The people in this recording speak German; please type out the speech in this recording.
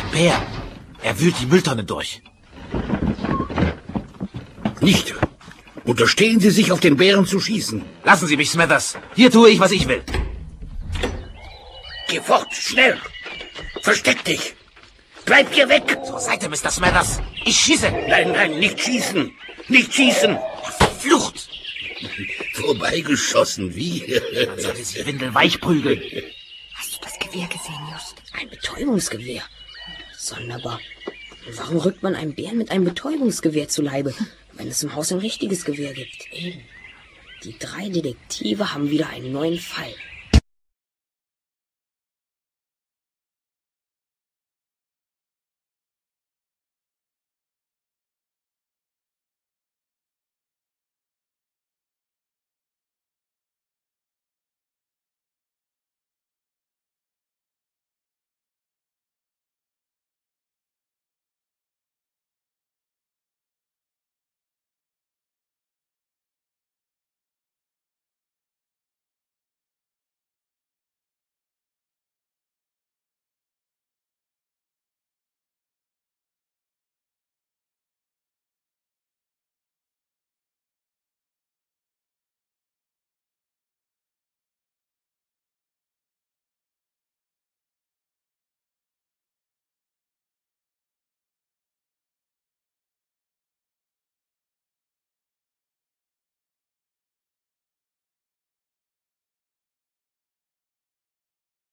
Bär. Er wühlt die Mülltonne durch. Nicht. Unterstehen Sie sich, auf den Bären zu schießen. Lassen Sie mich, Smithers. Hier tue ich, was ich will. Geh fort, schnell. Versteck dich. Bleib hier weg. Zur Seite, Mr. Smithers. Ich schieße. Nein, nein, nicht schießen. Nicht schießen. Verflucht. Vorbeigeschossen, wie? Man sollte sie windelweich prügeln. Hast du das Gewehr gesehen, Just? Ein Betäubungsgewehr. Sonderbar. Warum rückt man einem Bären mit einem Betäubungsgewehr zu Leibe, wenn es im Haus ein richtiges Gewehr gibt? Die 3 Detektive haben wieder einen neuen Fall.